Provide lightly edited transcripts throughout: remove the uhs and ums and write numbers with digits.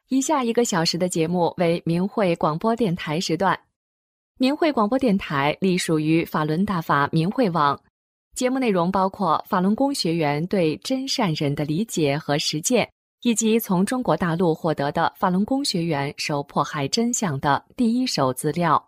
以下1个小时的节目为明慧广播电台时段。明慧广播电台隶属于法轮大法明慧网，节目内容包括法轮功学员对真善忍的理解和实践，以及从中国大陆获得的法轮功学员受迫害真相的第一手资料。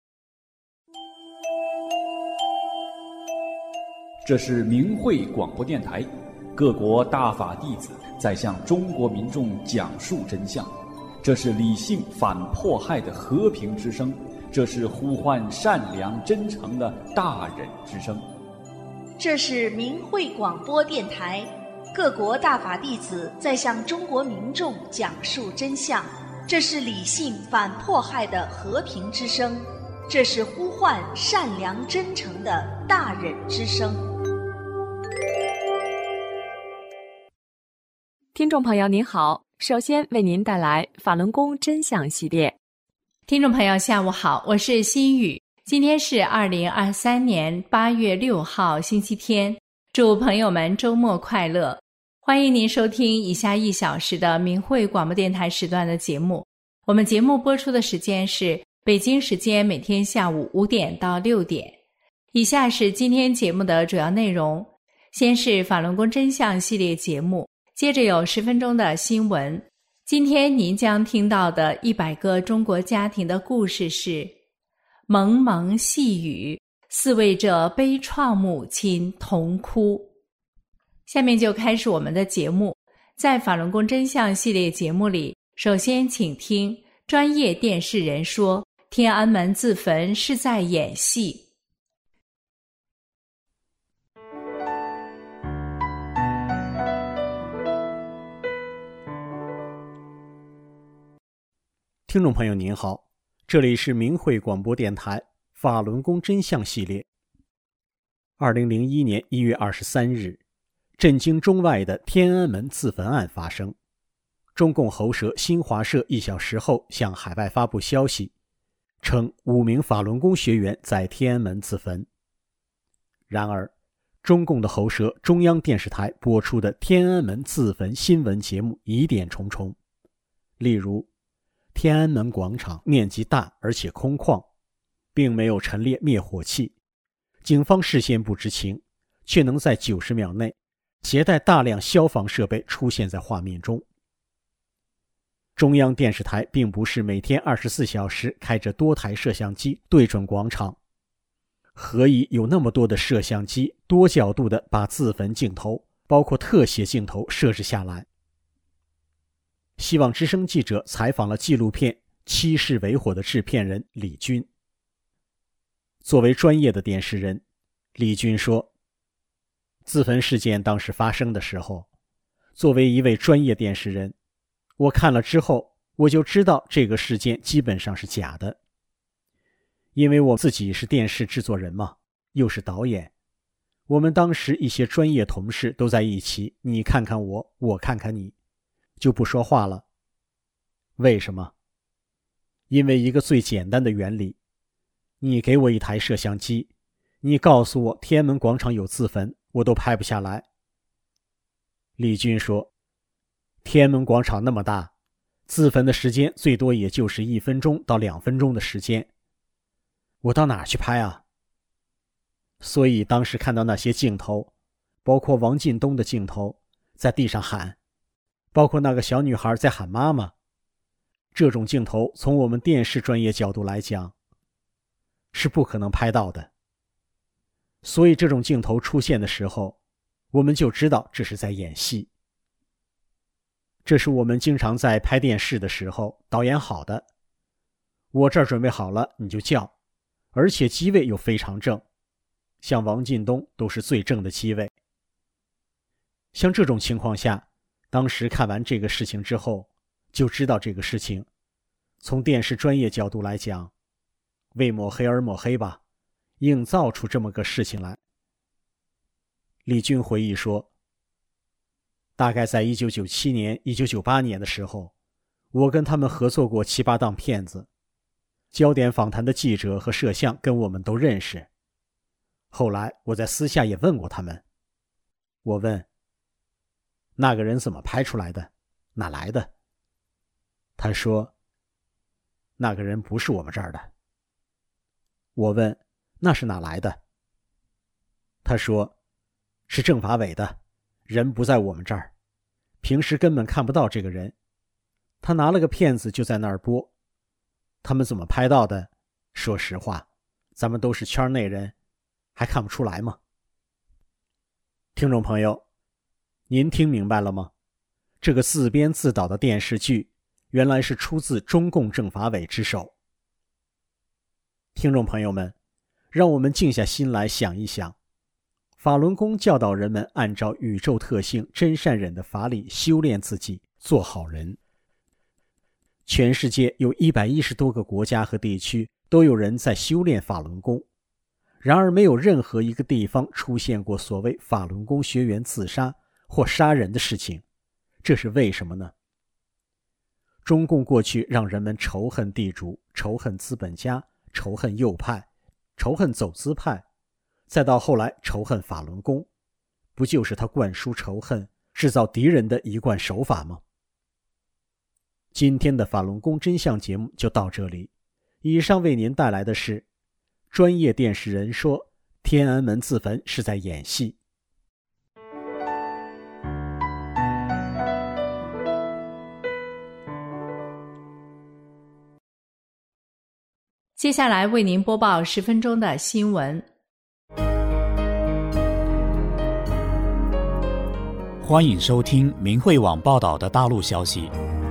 这是明慧广播电台，各国大法弟子在向中国民众讲述真相，这是理性反迫害的和平之声，这是呼唤善良真诚的大忍之声。 这是明慧广播电台，各国大法弟子在向中国民众讲述真相，这是理性反迫害的和平之声，这是呼唤善良真诚的大忍之声。 听众朋友您好，首先为您带来法轮功真相系列。 听众朋友下午好，我是心雨，今天是2023年8月6号星期天，祝朋友们周末快乐。欢迎您收听以下1小时的明慧广播电台时段的节目。我们节目播出的时间是北京时间每天下午5点到6点。以下是今天节目的主要内容，先是法轮功真相系列节目，接着有10分钟的新闻。今天您将听到的100个中国家庭的故事是蒙蒙细雨，4为这悲怆母亲同哭。下面就开始我们的节目。在法轮功真相系列节目里，首先请听专业电视人说天安门自焚是在演戏。 听众朋友您好，这里是明慧广播电台法轮功真相系列。2001年1月23日，震惊中外的天安门自焚案发生。中共喉舌新华社1小时后向海外发布消息，称5名法轮功学员在天安门自焚。然而，中共的喉舌中央电视台播出的天安门自焚新闻节目疑点重重，例如天安门广场面积大而且空旷，并没有陈列灭火器，警方事先不知情，却能在90秒内携带大量消防设备出现在画面中。中央电视台并不是每天24小时开着多台摄像机对准广场，何以有那么多的摄像机多角度地把自焚镜头包括特写镜头设置下来？希望之声记者采访了纪录片《七世为火》的制片人李军。作为专业的电视人，李军说，自焚事件当时发生的时候，作为一位专业电视人，我看了之后，我就知道这个事件基本上是假的。因为我自己是电视制作人嘛，又是导演，我们当时一些专业同事都在一起，你看看我，我看看你，就不说话了。为什么？因为一个最简单的原理，你给我一台摄像机，你告诉我天安门广场有自焚，我都拍不下来。李军说，天安门广场那么大，自焚的时间最多也就是1分钟到2分钟的时间，我到哪儿去拍啊？所以当时看到那些镜头，包括王进东的镜头，在地上喊，包括那个小女孩在喊妈妈，这种镜头从我们电视专业角度来讲是不可能拍到的。所以这种镜头出现的时候，我们就知道这是在演戏。这是我们经常在拍电视的时候导演好的，我这儿准备好了你就叫，而且机位又非常正，像王进东都是最正的机位。像这种情况下，当时看完这个事情之后，就知道这个事情从电视专业角度来讲，为抹黑而抹黑吧，硬造出这么个事情来。李军回忆说，大概在1997年、1998年的时候，我跟他们合作过7、8档片子，焦点访谈的记者和摄像跟我们都认识。后来我在私下也问过他们，我问，那个人怎么拍出来的？哪来的？ 他说：“那个人不是我们这儿的。”我问：“那是哪来的？”他说：“是政法委的，人不在我们这儿，平时根本看不到这个人。他拿了个片子就在那儿播，他们怎么拍到的？说实话，咱们都是圈内人，还看不出来吗？”听众朋友，您听明白了吗？这个自编自导的电视剧原来是出自中共政法委之手。听众朋友们，让我们静下心来想一想，法轮功教导人们按照宇宙特性真善忍的法理修炼自己，做好人。全世界有110多个国家和地区都有人在修炼法轮功，然而没有任何一个地方出现过所谓法轮功学员自杀或杀人的事情，这是为什么呢？中共过去让人们仇恨地主，仇恨资本家，仇恨右派，仇恨走资派，再到后来仇恨法轮功，不就是他灌输仇恨、制造敌人的一贯手法吗？今天的法轮功真相节目就到这里，以上为您带来的是专业电视人说天安门自焚是在演戏。 接下来为您播报10分钟的新闻。 欢迎收听明慧网报道的大陆消息。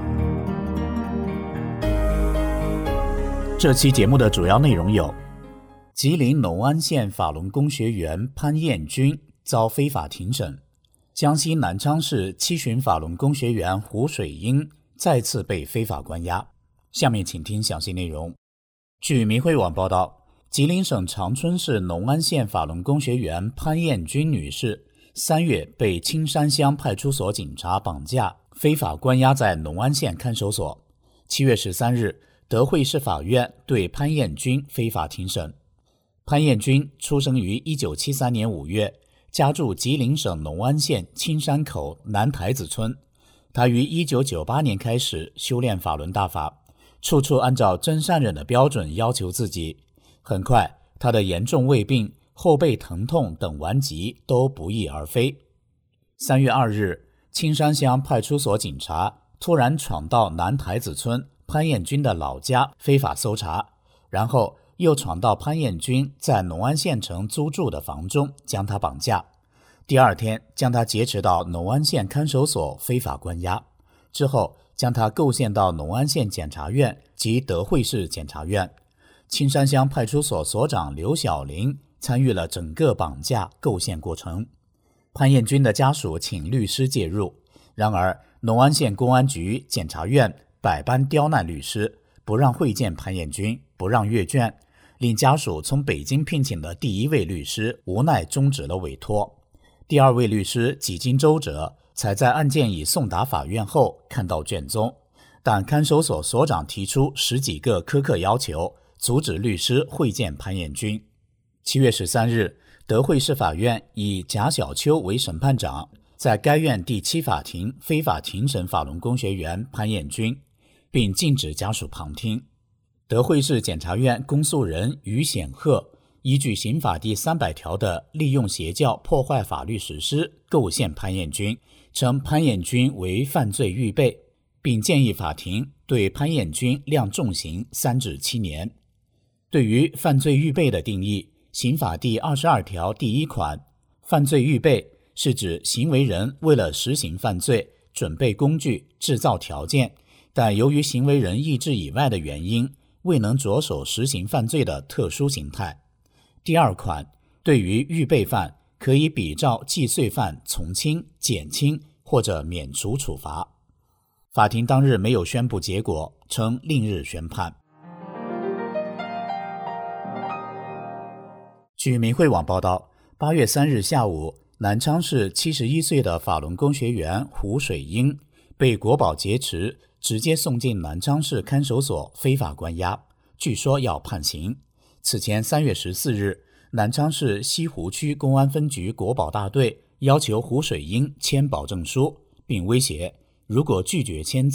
这期节目的主要内容有：吉林农安县法轮功学员潘艳军遭非法庭审；江西南昌市七旬法轮功学员胡水英再次被非法关押。下面请听详细内容。据明慧网报道，吉林省长春市农安县法轮功学员潘艳军女士3月被青山乡派出所警察绑架，非法关押在农安县看守所。7月13日，德惠市法院对潘艳军非法庭审。潘艳军出生于1973年5月，家住吉林省农安县青山口南台子村。他于1998年开始修炼法轮大法，处处按照真善忍的标准要求自己。很快，他的严重胃病、后背疼痛等顽疾都不翼而飞。3月2日，青山乡派出所警察突然闯到南台子村潘艳军的老家非法搜查，然后又闯到潘艳军在农安县城租住的房中将他绑架。第二天将他劫持到农安县看守所非法关押，之后将他构陷到农安县检察院及德惠市检察院。青山乡派出所所长刘小林参与了整个绑架构陷过程。潘艳军的家属请律师介入，然而农安县公安局、检察院百般刁难律师，不让会见潘艳军，不让阅卷，令家属从北京聘请的第一位律师无奈终止了委托。第二位律师几经周折，才在案件已送达法院后看到卷宗，但看守所所长提出10几个苛刻要求，阻止律师会见潘艳军。7月13日，德惠市法院以贾小秋为审判长，在该院第7法庭非法庭审法轮功学员潘艳军，并禁止家属旁听。德惠市检察院公诉人于显赫依据刑法第300条的利用邪教破坏法律实施构陷潘艳军，称潘艳军为犯罪预备，并建议法庭对潘艳军量重刑3至7年。对于犯罪预备的定义，刑法第22条第1款，犯罪预备是指行为人为了实行犯罪准备工具、制造条件，但由于行为人意志以外的原因未能着手实行犯罪的特殊形态。第2款，对于预备犯可以比照既遂犯从轻、减轻或者免除处罚。法庭当日没有宣布结果，称另日宣判。据明慧网报道，8月3日下午，南昌市71岁的法轮功学员胡水英被国保劫持，直接送进南昌市看守所非法关押，据说要判刑。此前3月14日，南昌市西湖区公安分局国保大队要求胡水英签保证书，并威胁如果拒绝签字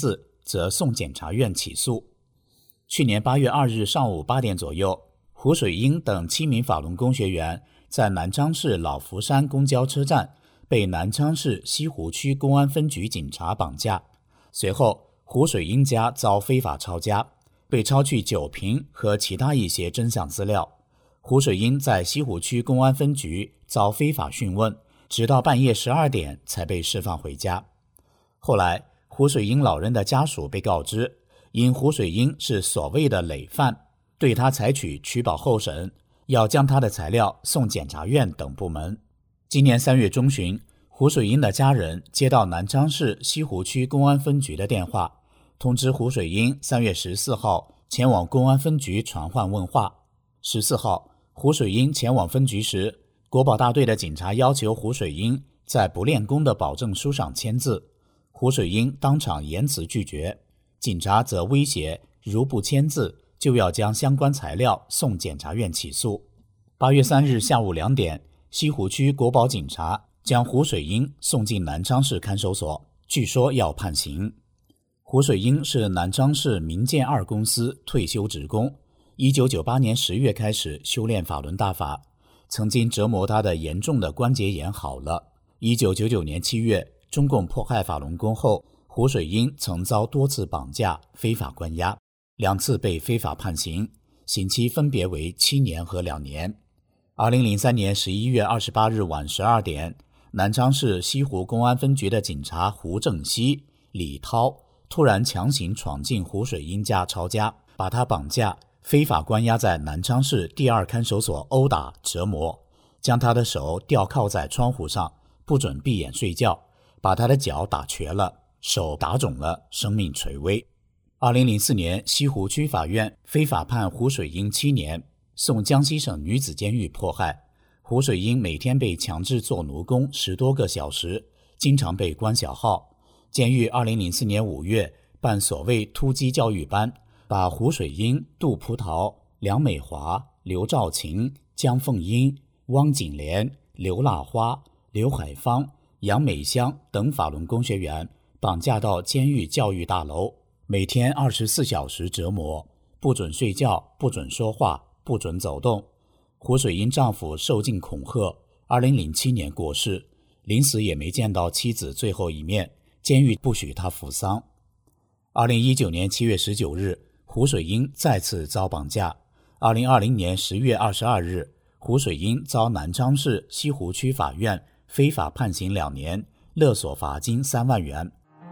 则送检察院起诉。去年8月2日上午8点左右，胡水英等7名法轮功学员在南昌市老福山公交车站被南昌市西湖区公安分局警察绑架。随后，胡水英家遭非法抄家，被抄去酒瓶和其他一些真相资料。胡水英在西湖区公安分局遭非法讯问，直到半夜12点才被释放回家。后来，胡水英老人的家属被告知，因胡水英是所谓的累犯，对他采取取保候审，要将他的材料送检察院等部门。今年3月中旬，胡水英的家人接到南昌市西湖区公安分局的电话，通知胡水英3月14号前往公安分局传唤问话。14号，胡水英前往分局时，国保大队的警察要求胡水英在不练功的保证书上签字，胡水英当场严词拒绝，警察则威胁如不签字就要将相关材料送检察院起诉。8月3日下午2点，西湖区国保警察将胡水英送进南昌市看守所，据说要判刑。胡水英是南昌市民建2公司退休职工，1998年10月开始修炼法轮大法，曾经折磨他的严重的关节炎好了。1999年7月，中共迫害法轮功后，胡水英曾遭多次绑架、非法关押，2次被非法判刑，刑期分别为7年和2年。2003年11月28日晚12点，南昌市西湖公安分局的警察胡正熙、李涛突然强行闯进胡水英家抄家，把他绑架，非法关押在南昌市第2看守所，殴打折磨，将他的手吊靠在窗户上，不准闭眼睡觉，把他的脚打瘸了，手打肿了，生命垂危。2004年，西湖区法院非法判胡水英7年，送江西省女子监狱迫害。胡水英每天被强制做奴工10多个小时，经常被关小号。监狱2004年5月办所谓突击教育班，把胡水英、杜葡萄、梁美华、刘兆琴、江凤英、汪景莲、刘腊花、刘海芳、杨美香等法轮功学员绑架到监狱教育大楼，每天24小时折磨，不准睡觉，不准说话，不准走动。胡水英丈夫受尽恐吓，2007年过世，临死也没见到妻子最后一面，监狱不许他服丧。2019年7月19日，胡水英再次遭绑架。2020年10月22日，胡水英遭南昌市西湖区法院非法判刑2年，勒索罚金3万元。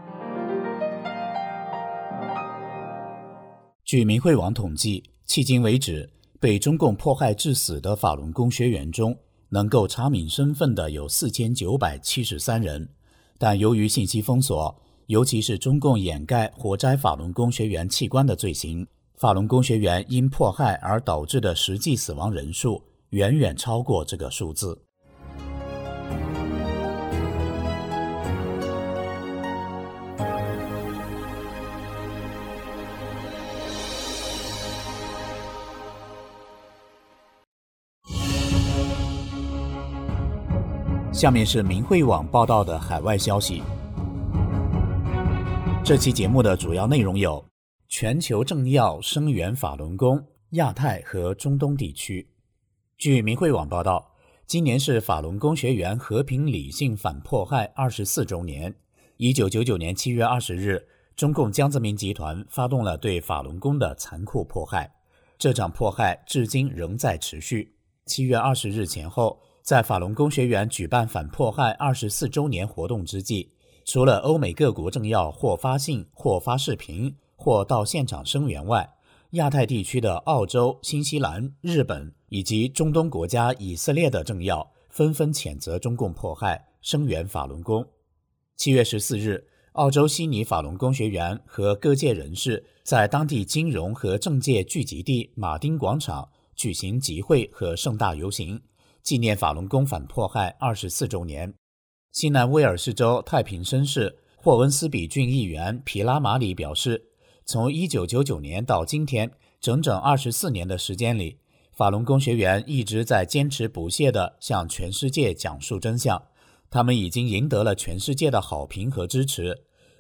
据明慧网统计，迄今为止，被中共迫害致死的法轮功学员中，能够查明身份的有4973人，但由于信息封锁，尤其是中共掩盖活摘法轮功学员器官的罪行，法轮功学员因迫害而导致的实际死亡人数远远超过这个数字。下面是明慧网报道的海外消息。这期节目的主要内容有：全球政要声援法轮功，亚太和中东地区。据明慧网报道，今年是法轮功学员和平理性反迫害24周年。1999年7月20日，中共江泽民集团发动了对法轮功的残酷迫害，这场迫害至今仍在持续。7月20日前后，在法轮功学员举办反迫害24周年活动之际，除了欧美各国政要或发信、或发视频、或到现场声援外，亚太地区的澳洲、新西兰、日本以及中东国家以色列的政要纷纷谴责中共迫害，声援法轮功。7月14日，澳洲悉尼法轮功学员和各界人士在当地金融和政界聚集地马丁广场举行集会和盛大游行，纪念法轮功反迫害24周年。新南威尔士州太平绅士霍恩斯比郡议员皮拉马里表示，从1999年到今天，整整24年的时间里，法轮功学员一直在坚持不懈地向全世界讲述真相，他们已经赢得了全世界的好评和支持。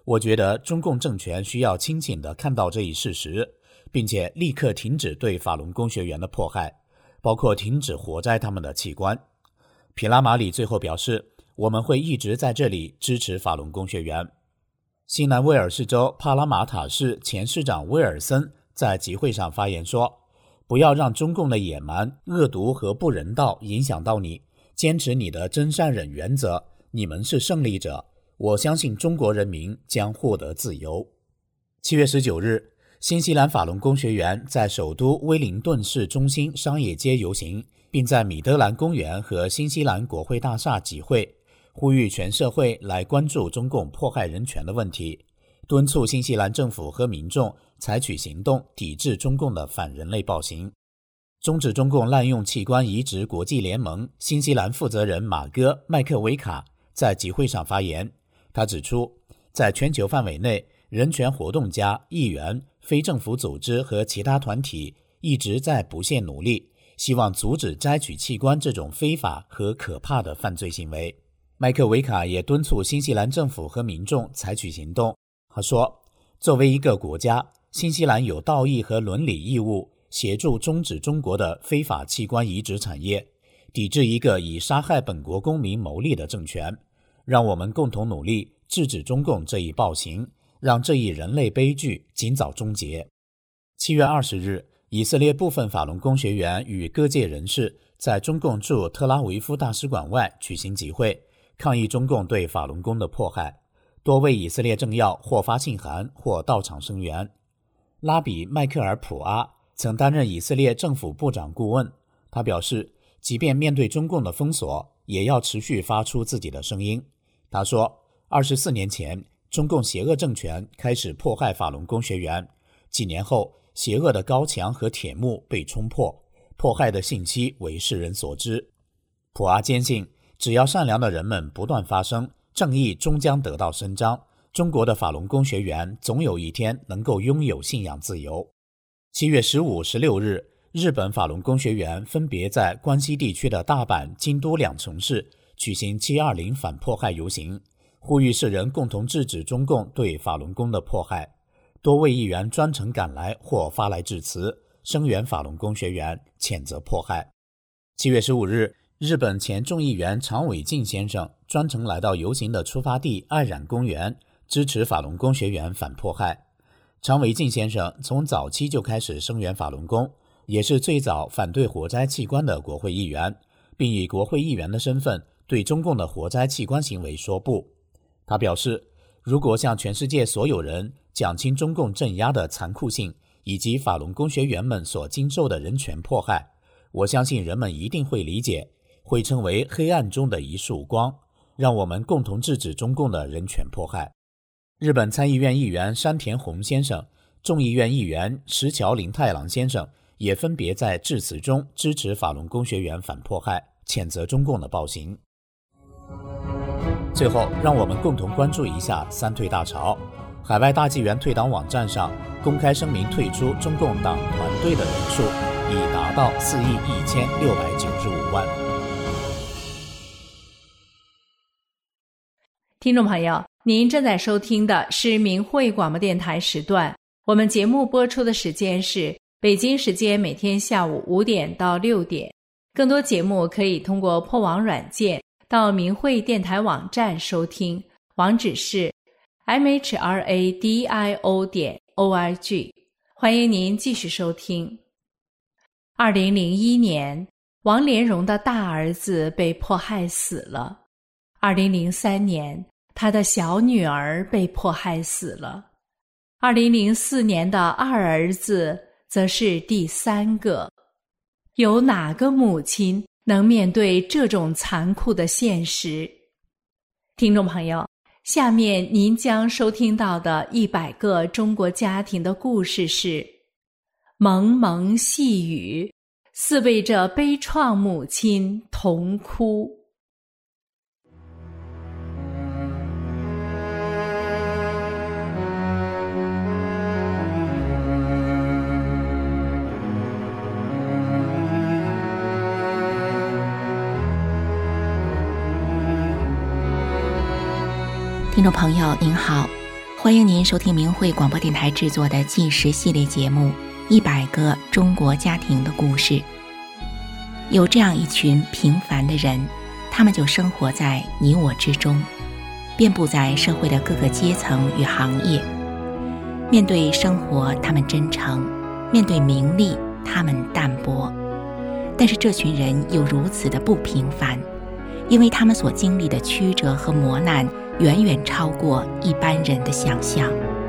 我觉得中共政权需要清醒地看到这一事实，并且立刻停止对法轮功学员的迫害，包括停止活摘他们的器官。皮拉马里最后表示，我们会一直在这里支持法轮功学员。新南威尔士州帕拉马塔市前市长威尔森在集会上发言说，不要让中共的野蛮、恶毒和不人道影响到你，坚持你的真善忍原则，你们是胜利者，我相信中国人民将获得自由。7月19日，新西兰法轮功学员在首都威灵顿市中心商业街游行，并在米德兰公园和新西兰国会大厦集会，呼吁全社会来关注中共迫害人权的问题，敦促新西兰政府和民众采取行动抵制中共的反人类暴行。终止中共滥用器官移植国际联盟新西兰负责人马戈·麦克维卡在集会上发言，他指出，在全球范围内，人权活动家、议员、非政府组织和其他团体一直在不懈努力，希望阻止摘取器官这种非法和可怕的犯罪行为。麦克维卡也敦促新西兰政府和民众采取行动。他说，作为一个国家，新西兰有道义和伦理义务协助终止中国的非法器官移植产业，抵制一个以杀害本国公民牟利的政权。让我们共同努力制止中共这一暴行，让这一人类悲剧尽早终结。7月20日，以色列部分法轮功学员与各界人士在中共驻特拉维夫大使馆外举行集会，抗议中共对法轮功的迫害。多位以色列政要或发信函或到场声援。拉比迈克尔·普阿曾担任以色列政府部长顾问，他表示，即便面对中共的封锁，也要持续发出自己的声音。他说，24年前，中共邪恶政权开始迫害法轮功学员，几年后，邪恶的高墙和铁幕被冲破，迫害的信息为世人所知。普阿坚信，只要善良的人们不断发声，正义终将得到伸张，中国的法轮功学员总有一天能够拥有信仰自由。7月15、16日，日本法轮功学员分别在关西地区的大阪、京都两城市举行720反迫害游行，呼吁世人共同制止中共对法轮功的迫害。多位议员专程赶来或发来致辞，声援法轮功学员，谴责迫害。7月15日，日本前众议员长尾敬先生专程来到游行的出发地爱染公园，支持法轮功学员反迫害。长尾敬先生从早期就开始声援法轮功，也是最早反对活摘器官的国会议员，并以国会议员的身份对中共的活摘器官行为说不。他表示，如果向全世界所有人讲清中共镇压的残酷性以及法轮功学员们所经受的人权迫害，我相信人们一定会理解，会成为黑暗中的一束光，让我们共同制止中共的人权迫害。日本参议院议员山田宏先生、众议院议员石桥林太郎先生也分别在致辞中支持法轮功学员反迫害，谴责中共的暴行。最后，让我们共同关注一下三退大潮。海外大纪元退党网站上公开声明退出中共党团队的人数已达到4亿1695万。 听众朋友，您正在收听的是明慧广播电台时段，我们节目播出的时间是北京时间每天下午5点到6点。更多节目可以通过破网软件到明慧电台网站收听，网址是 mhradio.org。 欢迎您继续收听。2001年，王连荣的大儿子被迫害死了。2003年，他的小女儿被迫害死了。2004年的二儿子则是第3个。有哪个母亲能面对这种残酷的现实？听众朋友，下面您将收听到的100个中国家庭的故事是：蒙蒙细雨，似为这悲怆母亲同哭。 听众朋友您好， 欢迎您收听明慧广播电台制作的纪实系列节目《100个中国家庭的故事》。有这样一群平凡的人，他们就生活在你我之中，遍布在社会的各个阶层与行业。面对生活，他们真诚；面对名利，他们淡泊。但是这群人又如此的不平凡，因为他们所经历的曲折和磨难远远超过一般人的想象。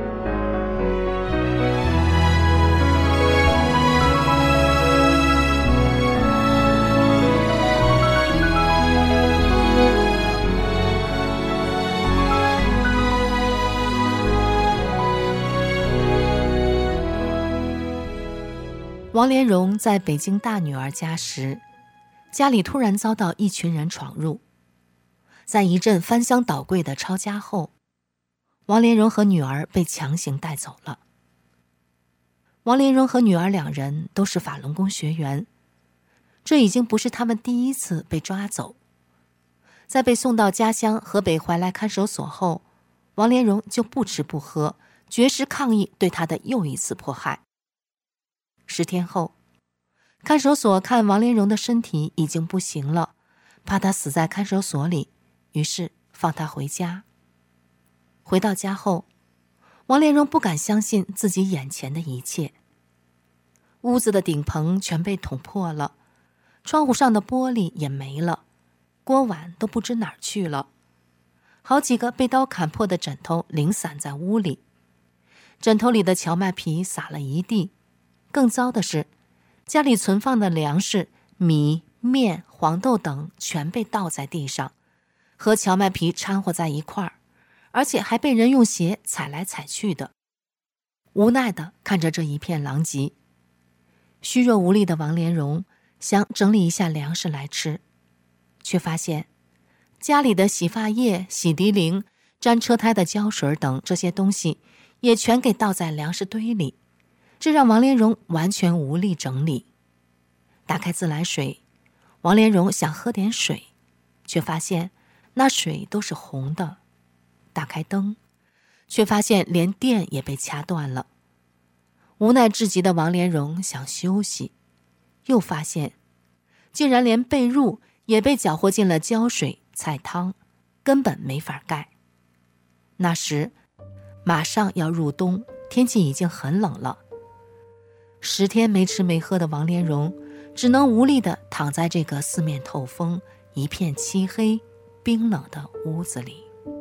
王莲蓉在北京大女儿家时，家里突然遭到一群人闯入，在一阵翻箱倒柜的抄家后，王莲蓉和女儿被强行带走了。王莲蓉和女儿两人都是法轮功学员，这已经不是他们第一次被抓走。在被送到家乡河北怀来看守所后，王莲蓉就不吃不喝，绝食抗议对她的又一次迫害。10天后，看守所看王莲蓉的身体已经不行了，怕她死在看守所里，于是放她回家。回到家后，王莲蓉不敢相信自己眼前的一切。屋子的顶棚全被捅破了，窗户上的玻璃也没了，锅碗都不知哪儿去了。好几个被刀砍破的枕头零散在屋里，枕头里的荞麦皮撒了一地。更糟的是，家里存放的粮食、米、面、黄豆等全被倒在地上，和荞麦皮掺和在一块儿，而且还被人用鞋踩来踩去的。无奈地看着这一片狼藉，虚弱无力的王莲蓉想整理一下粮食来吃，却发现家里的洗发液、洗涤灵、粘车胎的胶水等这些东西也全给倒在粮食堆里，这让王莲蓉完全无力整理。打开自来水，王莲蓉想喝点水，却发现那水都是红的。打开灯，却发现连电也被掐断了。无奈至极的王莲蓉想休息，又发现竟然连被褥也被搅和进了胶水、菜汤，根本没法盖。那时马上要入冬，天气已经很冷了。10天没吃没喝的王莲蓉只能无力地躺在这个四面透风、一片漆黑、冰冷的屋子里。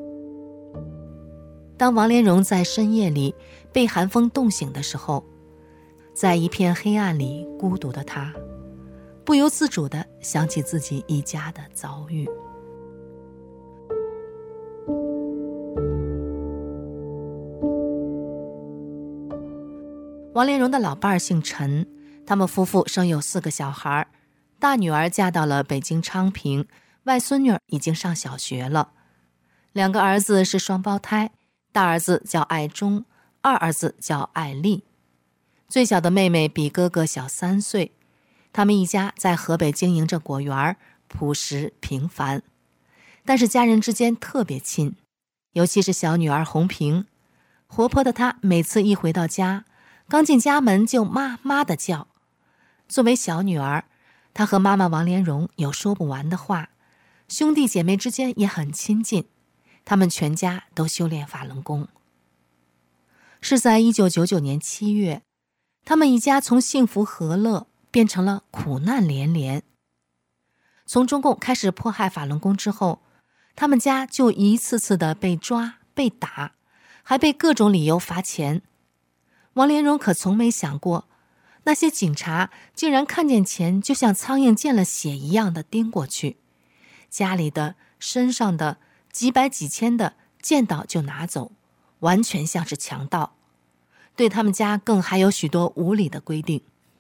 当王莲蓉在深夜里被寒风冻醒的时候，在一片黑暗里孤独的她，不由自主地想起自己一家的遭遇。王莲蓉的老伴儿姓陈，他们夫妇生有4个小孩，大女儿嫁到了北京昌平，外孙女已经上小学了。2个儿子是双胞胎，大儿子叫爱忠，二儿子叫爱丽。最小的妹妹比哥哥小3岁。他们一家在河北经营着果园，朴实平凡，但是家人之间特别亲，尤其是小女儿红萍，活泼的她每次一回到家，刚进家门就妈妈的叫。作为小女儿，她和妈妈王莲蓉有说不完的话，兄弟姐妹之间也很亲近，他们全家都修炼法轮功。是在1999年7月，他们一家从幸福和乐变成了苦难连连。从中共开始迫害法轮功之后，他们家就一次次的被抓、被打，还被各种理由罚钱。王莲蓉可从没想过，那些警察竟然看见钱就像苍蝇见了血一样的盯过去，家里的、身上的、几百几千的见到就拿走，完全像是强盗。对他们家更还有许多无理的规定。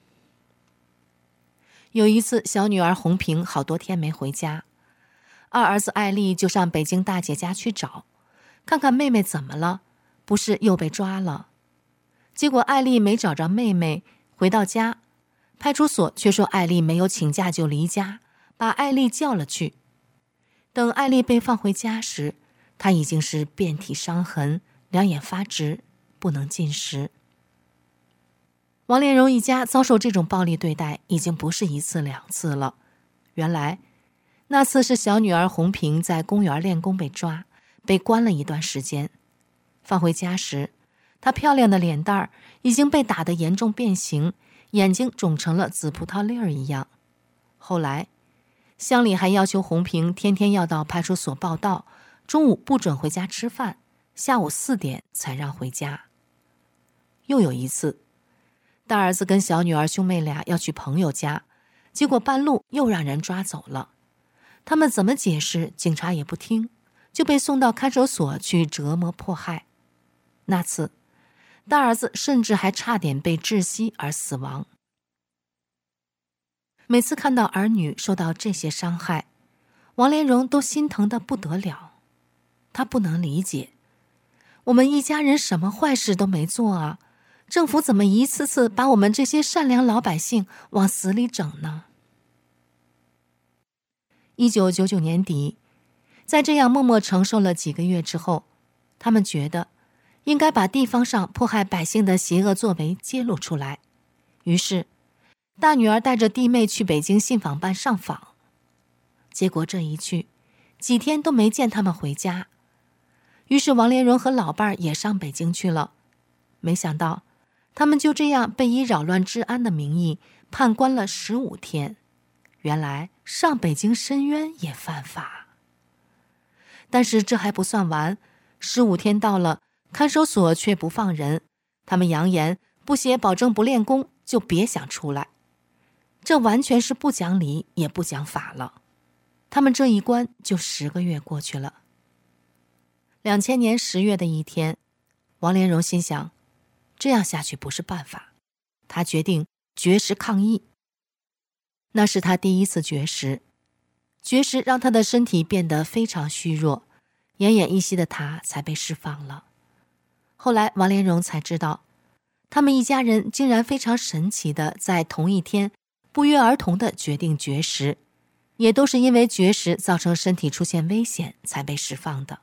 有一次，小女儿红萍好多天没回家，二儿子艾丽就上北京大姐家去找，看看妹妹怎么了，不是又被抓了。结果艾丽没找着妹妹，回到家，派出所却说艾丽没有请假就离家，把艾丽叫了去。等艾丽被放回家时，她已经是遍体伤痕， 两眼发直，不能进食。王连荣一家遭受这种暴力对待已经不是一次两次了。原来那次是小女儿红萍在公园练功被抓，被关了一段时间。放回家时，她漂亮的脸蛋儿已经被打得严重变形，眼睛肿成了紫葡萄粒儿一样。后来乡里还要求红萍天天要到派出所报到，中午不准回家吃饭，下午4点才让回家。又有一次，大儿子跟小女儿兄妹俩要去朋友家，结果半路又让人抓走了。他们怎么解释，警察也不听，就被送到看守所去折磨迫害。那次，大儿子甚至还差点被窒息而死亡。每次看到儿女受到这些伤害，王连荣都心疼得不得了。他不能理解，我们一家人什么坏事都没做啊，政府怎么一次次把我们这些善良老百姓往死里整呢？1999年底，在这样默默承受了几个月之后，他们觉得应该把地方上迫害百姓的邪恶作为揭露出来。于是大女儿带着弟妹去北京信访办上访，结果这一去，几天都没见他们回家。于是王连荣和老伴儿也上北京去了。没想到他们就这样被以扰乱治安的名义判关了15天。原来上北京申冤也犯法。但是这还不算完，15天到了，看守所却不放人，他们扬言不写保证不练功就别想出来。这完全是不讲理也不讲法了。他们这一关就10个月过去了。2000年10月的一天，王连荣心想，这样下去不是办法，他决定绝食抗议。那是他第一次绝食，绝食让他的身体变得非常虚弱，奄奄一息的他才被释放了。后来王连荣才知道，他们一家人竟然非常神奇的在同一天不约而同的决定绝食，也都是因为绝食造成身体出现危险才被释放的。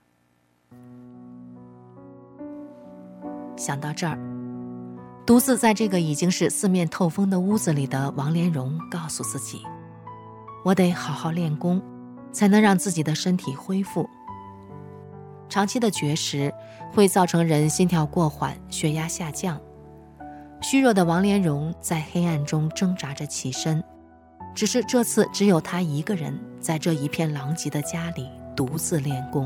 想到这儿，独自在这个已经是四面透风的屋子里的王连荣告诉自己，我得好好练功，才能让自己的身体恢复。长期的绝食会造成人心跳过缓，血压下降。虚弱的王连荣在黑暗中挣扎着起身，只是这次只有他一个人在这一片狼藉的家里独自练功。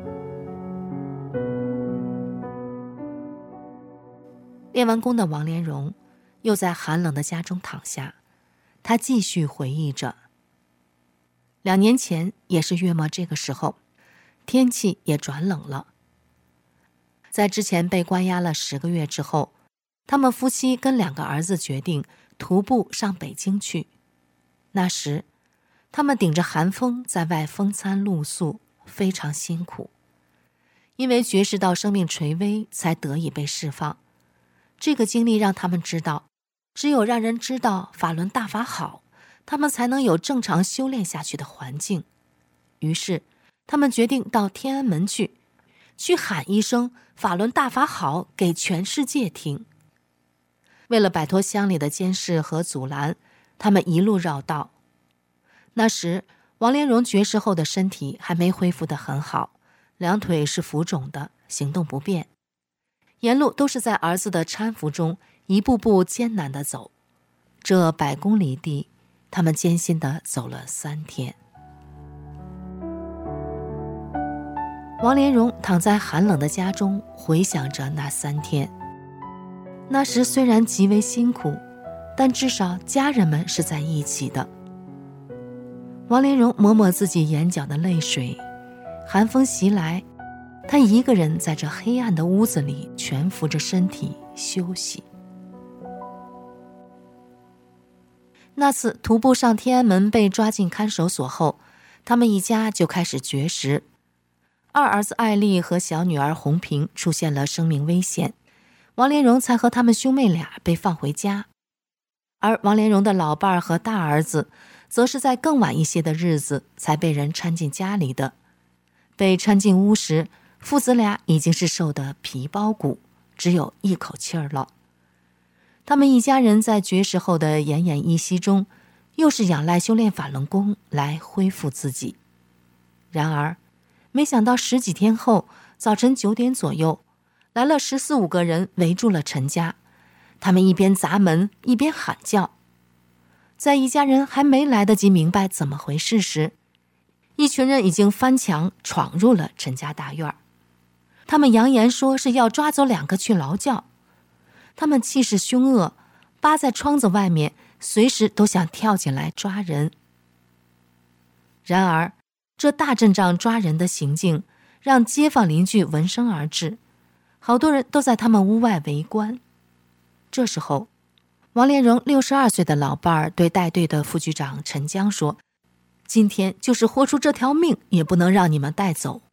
练完功的王连荣又在寒冷的家中躺下，他继续回忆着2年前也是月末这个时候，天气也转冷了。在之前被关押了10个月之后，他们夫妻跟2个儿子决定徒步上北京去。那时他们顶着寒风在外风餐露宿，非常辛苦。因为绝食到生命垂危才得以被释放。这个经历让他们知道，只有让人知道法轮大法好，他们才能有正常修炼下去的环境。于是他们决定到天安门去喊一声法轮大法好给全世界听。为了摆脱乡里的监视和阻拦，他们一路绕道。那时王连荣绝食后的身体还没恢复得很好，2腿是浮肿的，行动不便。沿路都是在儿子的搀扶中一步步艰难地走，这100公里地，他们艰辛地走了3天。王连荣躺在寒冷的家中，回想着那3天。那时虽然极为辛苦，但至少家人们是在一起的。王连荣抹抹自己眼角的泪水，寒风袭来，他一个人在这黑暗的屋子里蜷伏着身体休息。那次徒步上天安门被抓进看守所后，他们一家就开始绝食。二儿子艾丽和小女儿红萍出现了生命危险，王连荣才和他们兄妹俩被放回家。而王连荣的老伴儿和大儿子则是在更晚一些的日子才被人搀进家里的。被搀进屋时， 父子俩已经是瘦得皮包骨，只有一口气儿了。他们一家人在绝食后的奄奄一息中，又是仰赖修炼法轮功来恢复自己。然而，没想到10几天后，早晨9点左右，来了14、15个人围住了陈家。他们一边砸门，一边喊叫。在一家人还没来得及明白怎么回事时，一群人已经翻墙闯入了陈家大院。他们扬言说是要抓走2个去劳教。他们气势凶恶，扒在窗子外面，随时都想跳进来抓人。然而，这大阵仗抓人的行径让街坊邻居闻声而至，好多人都在他们屋外围观。这时候，王连荣62岁的老伴儿对带队的副局长陈江说：“今天就是豁出这条命，也不能让你们带走。”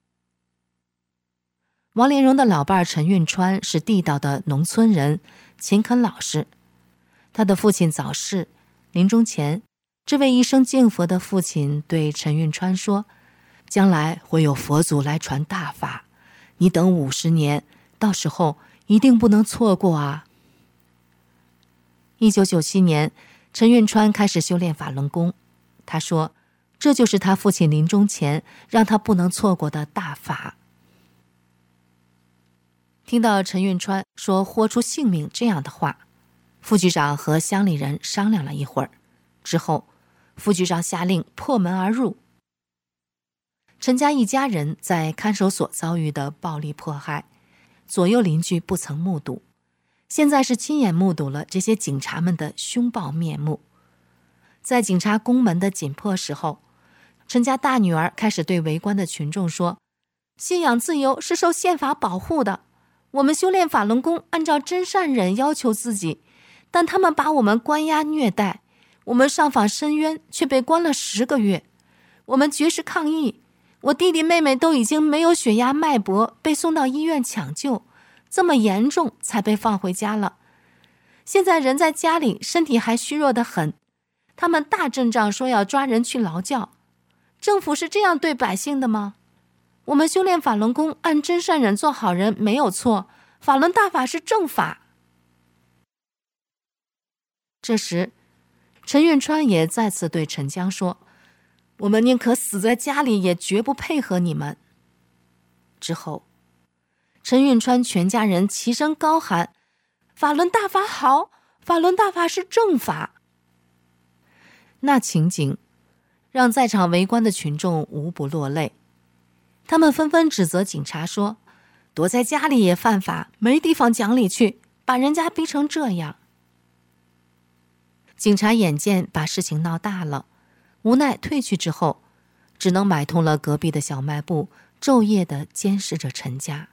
王连荣的老伴儿陈运川是地道的农村人，勤恳老实。他的父亲早逝，临终前，这位一生敬佛的父亲对陈运川说：“将来会有佛祖来传大法，你等50年，到时候一定不能错过啊。”1997年，陈运川开始修炼法轮功。他说，这就是他父亲临终前让他不能错过的大法。听到陈运川说豁出性命这样的话，副局长和乡里人商量了一会儿，之后副局长下令破门而入。陈家一家人在看守所遭遇的暴力迫害，左右邻居不曾目睹，现在是亲眼目睹了这些警察们的凶暴面目。在警察攻门的紧迫时候，陈家大女儿开始对围观的群众说：“信仰自由是受宪法保护的，我们修炼法轮功按照真善忍要求自己，但他们把我们关押虐待，我们上访申冤却被关了10个月，我们绝食抗议，我弟弟妹妹都已经没有血压脉搏，被送到医院抢救，这么严重才被放回家了。现在人在家里，身体还虚弱得很，他们大阵仗说要抓人去劳教，政府是这样对百姓的吗？我们修炼法轮功，按真善忍做好人没有错，法轮大法是正法。”这时，陈运川也再次对陈江说：“我们宁可死在家里，也绝不配合你们。”之后，陈运川全家人齐声高喊：“法轮大法好，法轮大法是正法。”那情景让在场围观的群众无不落泪。他们纷纷指责警察说：“躲在家里也犯法，没地方讲理去，把人家逼成这样。”警察眼见把事情闹大了，无奈退去之后，只能买通了隔壁的小卖部，昼夜地监视着陈家。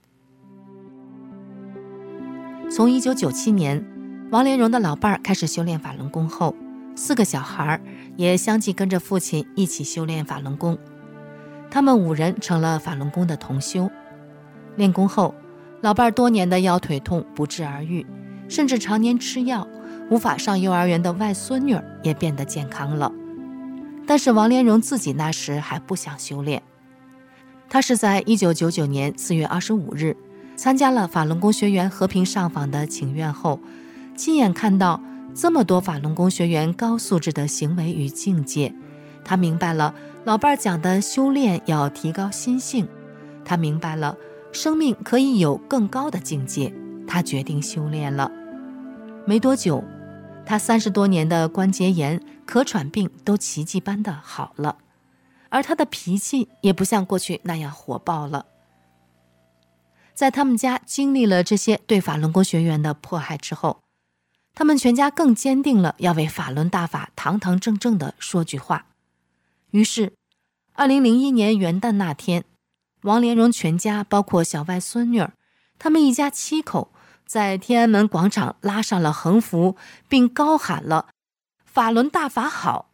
从1997年，王连荣的老伴儿开始修炼法轮功后，4个小孩也相继跟着父亲一起修炼法轮功。他们5人成了法轮功的同修。练功后，老伴儿多年的腰腿痛不治而愈，甚至常年吃药，无法上幼儿园的外孙女也变得健康了。但是王连荣自己那时还不想修炼。他是在1999年4月25日参加了法轮功学员和平上访的请愿后，亲眼看到这么多法轮功学员高素质的行为与境界，他明白了老伴儿讲的修炼要提高心性，他明白了生命可以有更高的境界，他决定修炼了。没多久，他30多年的关节炎、咳喘病都奇迹般的好了，而他的脾气也不像过去那样火爆了。在他们家经历了这些对法轮功学员的迫害之后，他们全家更坚定了要为法轮大法堂堂正正地说句话。于是2001年元旦那天，王连荣全家包括小外孙女儿，他们一家7口在天安门广场拉上了横幅，并高喊了法轮大法好。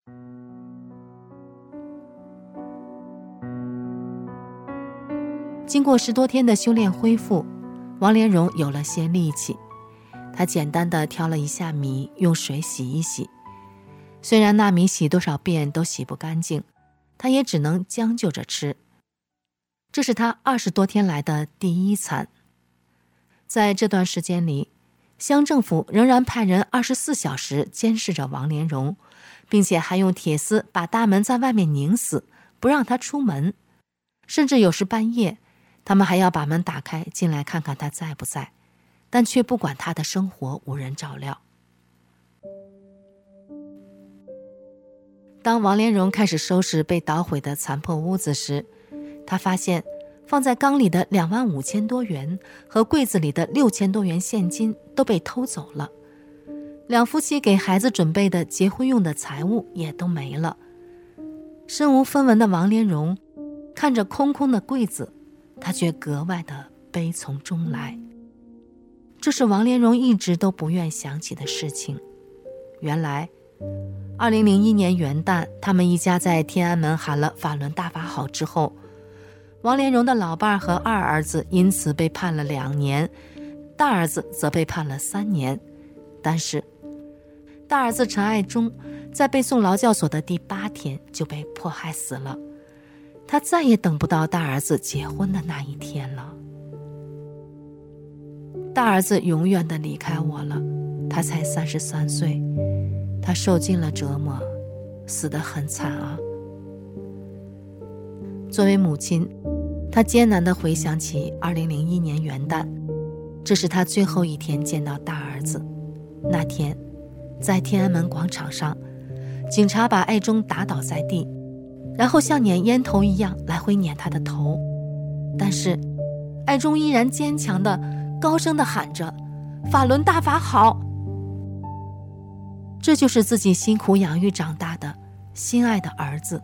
经过10多天的修炼恢复，王连荣有了些力气。他简单的挑了一下米，用水洗一洗。虽然那米洗多少遍都洗不干净，他也只能将就着吃。 这是他20多天来的第一餐。在这段时间里，乡政府仍然派人24小时监视着王连荣，并且还用铁丝把大门在外面拧死，不让他出门。甚至有时半夜，他们还要把门打开进来看看他在不在，但却不管他的生活无人照料。当王连荣开始收拾被捣毁的残破屋子时，他发现放在缸里的25000多元和柜子里的6000多元现金都被偷走了，两夫妻给孩子准备的结婚用的财物也都没了。身无分文的王连荣看着空空的柜子，他却格外的悲从中来。这是王连荣一直都不愿想起的事情。原来2001年元旦，他们一家在天安门喊了法轮大法好之后，王连荣的老伴和二儿子因此被判了2年，大儿子则被判了3年。但是大儿子陈爱忠在被送劳教所的第8天就被迫害死了，他再也等不到大儿子结婚的那一天了。大儿子永远地离开我了，他才33岁，他受尽了折磨，死得很惨啊。作为母亲，他艰难地回想起2001年元旦，这是他最后一天见到大儿子。那天在天安门广场上，警察把爱忠打倒在地，然后像撵烟头一样来回撵他的头，但是爱忠依然坚强地高声地喊着法轮大法好。这就是自己辛苦养育长大的心爱的儿子。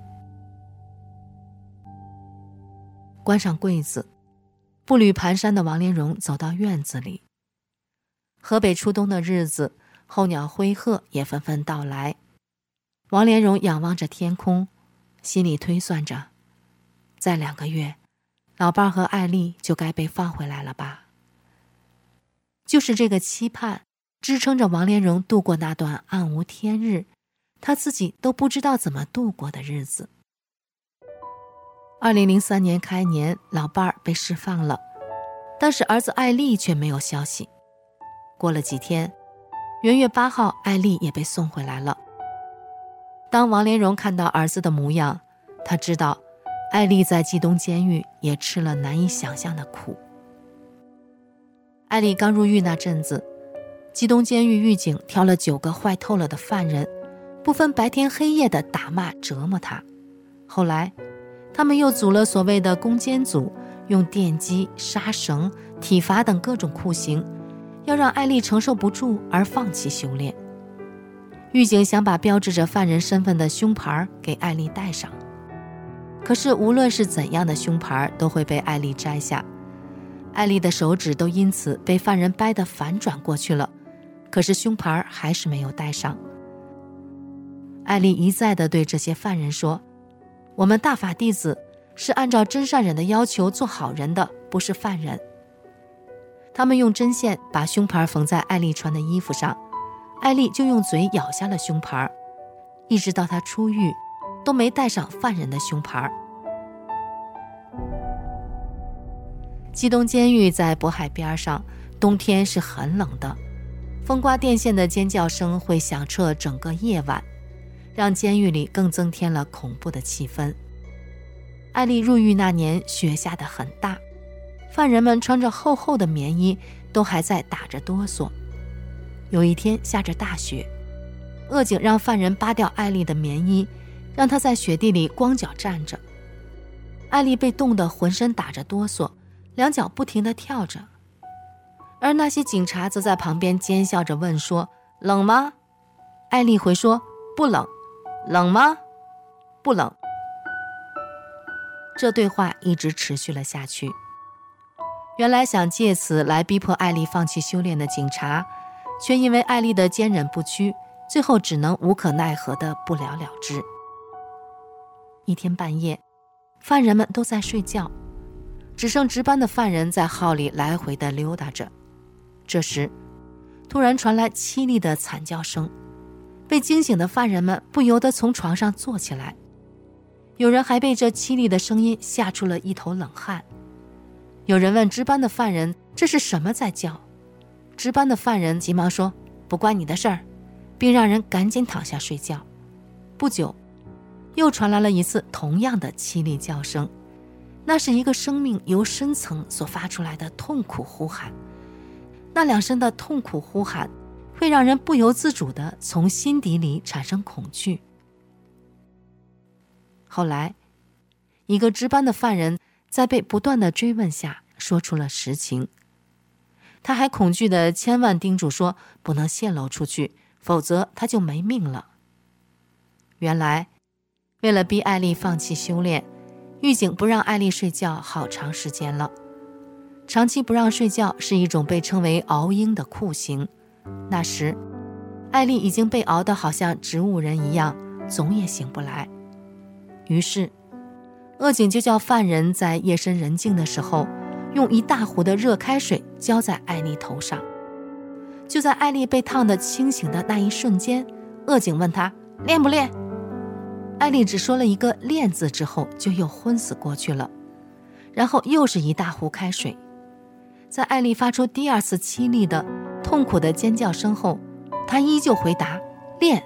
关上柜子，步履蹒跚的王连荣走到院子里。河北初冬的日子，候鸟灰鹤也纷纷到来。王连荣仰望着天空，心里推算着，再2个月，老伴和艾丽就该被放回来了吧。就是这个期盼支撑着王连荣度过那段暗无天日，他自己都不知道怎么度过的日子。2003年开年，老伴儿被释放了，但是儿子艾丽却没有消息。过了几天，元月8号，艾丽也被送回来了。当王连荣看到儿子的模样，他知道艾丽在冀东监狱也吃了难以想象的苦。艾丽刚入狱那阵子，冀东监狱狱警挑了9个坏透了的犯人，不分白天黑夜地打骂折磨他。后来他们又组了所谓的攻坚组，用电击、杀绳、体罚等各种酷刑，要让艾丽承受不住而放弃修炼。狱警想把标志着犯人身份的胸牌给艾丽戴上，可是无论是怎样的胸牌都会被艾丽摘下，艾丽的手指都因此被犯人掰得反转过去了，可是胸牌还是没有戴上。艾丽一再地对这些犯人说，我们大法弟子是按照真善忍的要求做好人的，不是犯人。他们用针线把胸牌缝在艾丽穿的衣服上，艾丽就用嘴咬下了胸牌，一直到她出狱都没戴上犯人的胸牌。冀东监狱在渤海边上，冬天是很冷的，风刮电线的尖叫声会响彻整个夜晚，让监狱里更增添了恐怖的气氛。艾丽入狱那年，雪下得很大，犯人们穿着厚厚的棉衣，都还在打着哆嗦。有一天下着大雪，恶警让犯人扒掉艾丽的棉衣，让她在雪地里光脚站着。艾丽被冻得浑身打着哆嗦，两脚不停地跳着，而那些警察则在旁边奸笑着问说，冷吗？艾丽回说，不冷。冷吗？不冷。这对话一直持续了下去。原来想借此来逼迫艾丽放弃修炼的警察，却因为艾丽的坚忍不屈，最后只能无可奈何地不了了之。一天半夜，犯人们都在睡觉，只剩值班的犯人在号里来回地溜达着。这时突然传来凄厉的惨叫声，被惊醒的犯人们不由得从床上坐起来。 有人还被这凄厉的声音吓出了一头冷汗。有人问值班的犯人这是什么在叫，值班的犯人急忙说不关你的事儿，并让人赶紧躺下睡觉。不久，又传来了一次同样的凄厉叫声，那是一个生命由深层所发出来的痛苦呼喊。那两声的痛苦呼喊会让人不由自主地从心底里产生恐惧。后来，一个值班的犯人在被不断的追问下说出了实情。他还恐惧地千万叮嘱说不能泄露出去，否则他就没命了。原来，为了逼艾丽放弃修炼，狱警不让艾丽睡觉好长时间了。长期不让睡觉是一种被称为熬鹰的酷刑。那时，艾丽已经被熬得好像植物人一样，总也醒不来。于是，恶警就叫犯人在夜深人静的时候，用一大壶的热开水浇在艾丽头上。就在艾丽被烫得清醒的那一瞬间，恶警问她练不练。艾丽只说了一个练字之后，就又昏死过去了。然后又是一大壶开水。在艾丽发出第二次凄厉的痛苦的尖叫声后，她依旧回答练。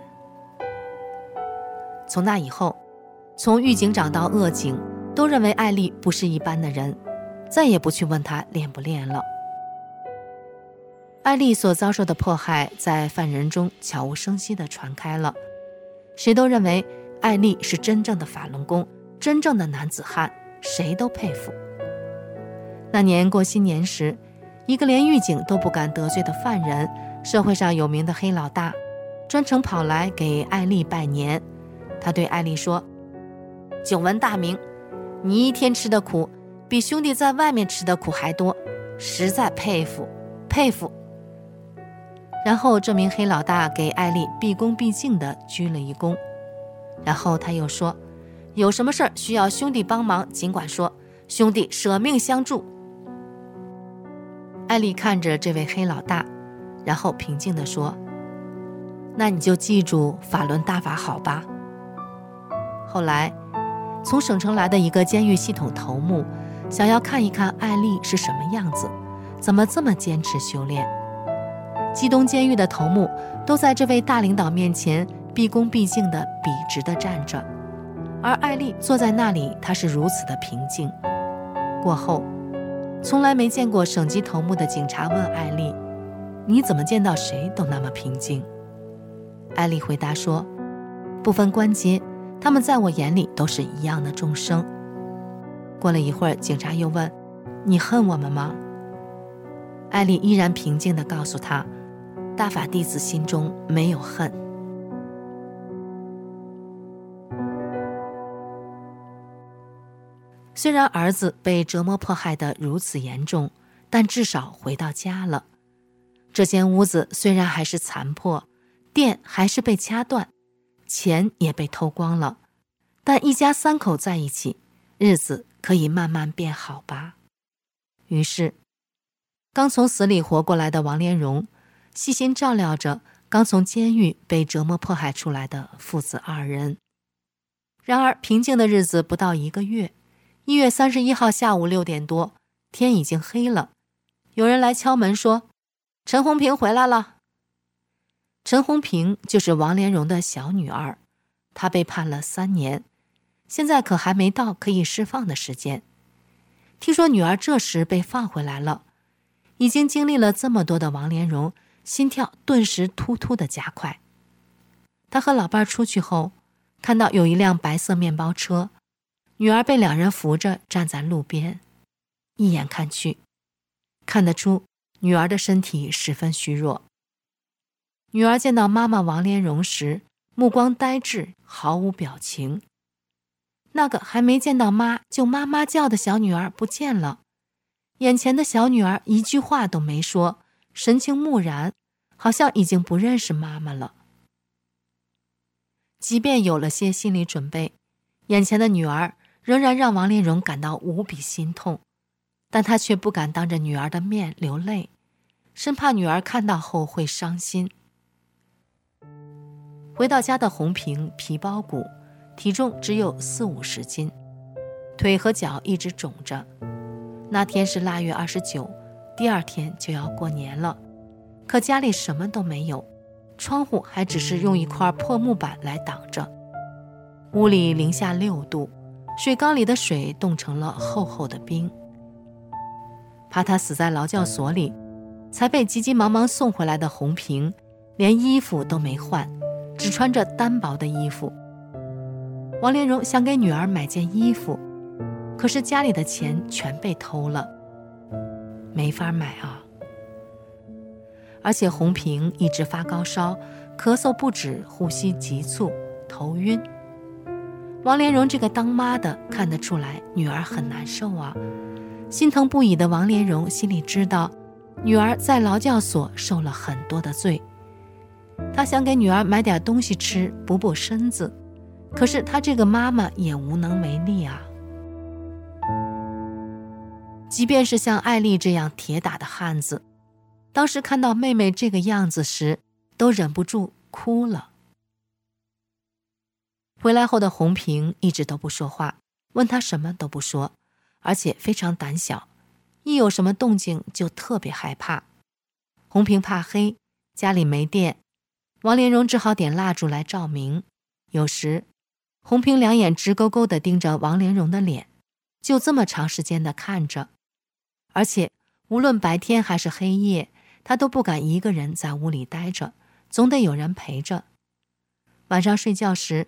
从那以后，从狱警长到恶警都认为艾丽不是一般的人，再也不去问她练不练了。艾丽所遭受的迫害在犯人中悄无声息地传开了，谁都认为艾丽是真正的法轮功，真正的男子汉，谁都佩服。那年过新年时，一个连狱警都不敢得罪的犯人，社会上有名的黑老大，专程跑来给艾丽拜年。他对艾丽说，久闻大名，你一天吃的苦比兄弟在外面吃的苦还多，实在佩服佩服。然后这名黑老大给艾丽毕恭毕敬地鞠了一躬。然后他又说，有什么事儿需要兄弟帮忙尽管说，兄弟舍命相助。艾丽看着这位黑老大，然后平静地说，那你就记住法轮大法好吧。后来从省城来的一个监狱系统头目想要看一看艾丽是什么样子，怎么这么坚持修炼。基东监狱的头目都在这位大领导面前毕恭毕敬地笔直地站着，而艾丽坐在那里，她是如此的平静。过后，从来没见过省级头目的警察问艾丽，你怎么见到谁都那么平静？艾丽回答说，不分关节，他们在我眼里都是一样的众生。过了一会儿，警察又问，你恨我们吗？艾丽依然平静地告诉他，大法弟子心中没有恨。虽然儿子被折磨迫害得如此严重，但至少回到家了。这间屋子虽然还是残破，电还是被掐断，钱也被偷光了，但一家三口在一起，日子可以慢慢变好吧。于是，刚从死里活过来的王连荣细心照料着刚从监狱被折磨迫害出来的父子二人。然而平静的日子不到1个月，1月31号下午6点多，天已经黑了。有人来敲门说，陈红萍回来了。陈红萍就是王连荣的小女儿，她被判了3年，现在可还没到可以释放的时间。听说女儿这时被放回来了，已经经历了这么多的王连荣心跳顿时突突的加快。他和老伴出去后，看到有一辆白色面包车，女儿被2人扶着站在路边。一眼看去，看得出女儿的身体十分虚弱。女儿见到妈妈王连荣时，目光呆滞，毫无表情。那个还没见到妈就妈妈叫的小女儿不见了，眼前的小女儿一句话都没说，神情木然，好像已经不认识妈妈了。即便有了些心理准备，眼前的女儿仍然让王连荣感到无比心痛，但他却不敢当着女儿的面流泪，生怕女儿看到后会伤心。回到家的红萍皮包骨， 体重只有40-50斤，腿和脚一直肿着。那天是腊月29，第2天就要过年了，可家里什么都没有，窗户还只是用一块破木板来挡着。屋里零下6度，水缸里的水冻成了厚厚的冰。怕他死在劳教所里，才被急急忙忙送回来的红萍连衣服都没换，只穿着单薄的衣服。王莲蓉想给女儿买件衣服，可是家里的钱全被偷了，没法买啊。而且红萍一直发高烧，咳嗽不止，呼吸急促，头晕。王莲蓉这个当妈的看得出来女儿很难受啊。心疼不已的王莲蓉心里知道女儿在劳教所受了很多的罪，她想给女儿买点东西吃补补身子，可是她这个妈妈也无能为力啊。即便是像艾丽这样铁打的汉子，当时看到妹妹这个样子时都忍不住哭了。回来后的红萍一直都不说话，问她什么都不说，而且非常胆小，一有什么动静就特别害怕。红萍怕黑，家里没电，王莲蓉只好点蜡烛来照明。有时红萍两眼直勾勾地盯着王莲蓉的脸，就这么长时间地看着，而且无论白天还是黑夜，她都不敢一个人在屋里待着，总得有人陪着。晚上睡觉时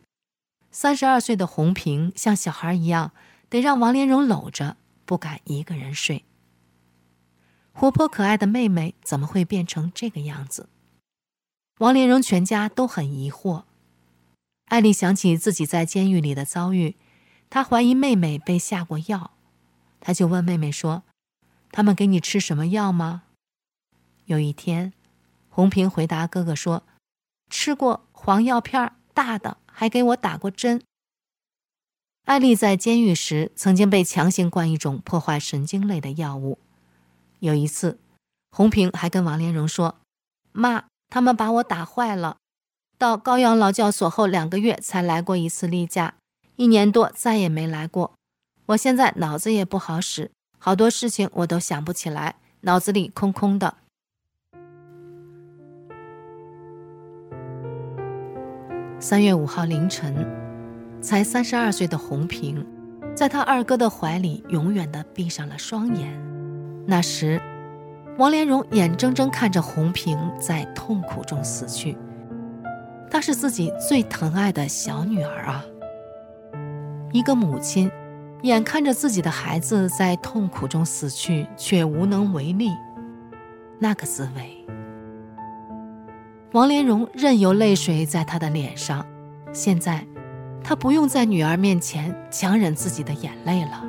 ，32岁的红萍像小孩一样，得让王莲蓉搂着，不敢一个人睡。活泼可爱的妹妹怎么会变成这个样子？王莲蓉全家都很疑惑。艾丽想起自己在监狱里的遭遇，她怀疑妹妹被下过药，她就问妹妹说：“他们给你吃什么药吗？”有一天，红萍回答哥哥说：“吃过黄药片，大的，还给我打过针。”艾丽在监狱时曾经被强行灌一种破坏神经类的药物。有一次，红萍还跟王莲蓉说：“妈，他们把我打坏了，到高阳劳教所后2个月才来过一次例假，1年多再也没来过。我现在脑子也不好使，好多事情我都想不起来，脑子里空空的。”3月5号凌晨，才32岁的红萍在她二哥的怀里永远地闭上了双眼。那时王莲蓉眼睁睁看着红萍在痛苦中死去，她是自己最疼爱的小女儿啊。一个母亲眼看着自己的孩子在痛苦中死去，却无能为力，那个滋味。王莲蓉任由泪水在她的脸上，现在她不用在女儿面前强忍自己的眼泪了。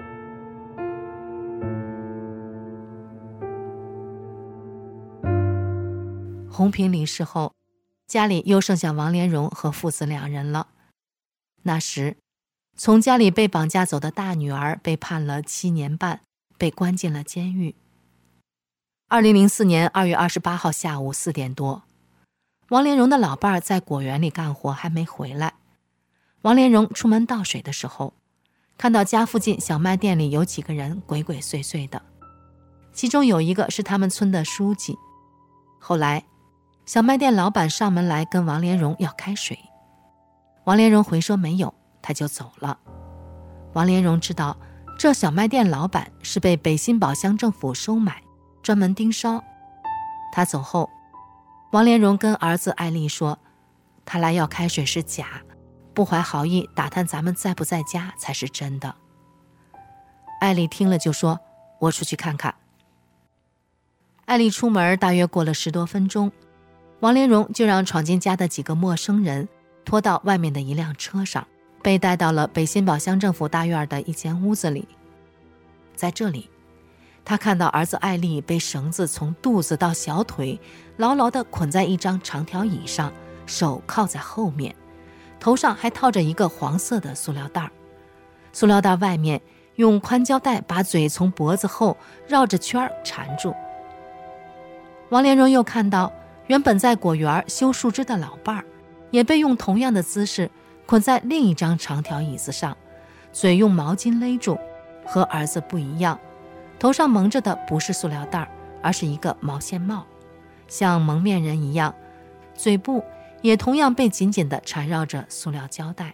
红萍离世后，家里又剩下王莲蓉和父子2人了。那时，从家里被绑架走的大女儿被判了7年半，被关进了监狱。2004年2月28号下午4点多，王莲蓉的老伴儿在果园里干活还没回来。王莲蓉出门倒水的时候，看到家附近小卖店里有几个人鬼鬼祟祟的，其中有一个是他们村的书记。后来小卖店老板上门来跟王莲蓉要开水，王莲蓉回说没有，他就走了。王莲蓉知道这小卖店老板是被北新堡乡政府收买，专门盯梢。他走后，王莲蓉跟儿子艾丽说，他来要开水是假，不怀好意打探咱们在不在家才是真的。艾丽听了就说，我出去看看。艾丽出门大约过了10多分钟，王莲蓉就让闯进家的几个陌生人拖到外面的一辆车上，被带到了北新堡乡政府大院的一间屋子里。在这里，他看到儿子艾丽被绳子从肚子到小腿牢牢地捆在一张长条椅上，手靠在后面，头上还套着一个黄色的塑料袋，塑料袋外面用宽胶带把嘴从脖子后绕着圈缠住。王莲蓉又看到原本在果园修树枝的老伴儿，也被用同样的姿势捆在另一张长条椅子上，嘴用毛巾勒住。和儿子不一样，头上蒙着的不是塑料袋，而是一个毛线帽，像蒙面人一样，嘴部也同样被紧紧地缠绕着塑料胶带。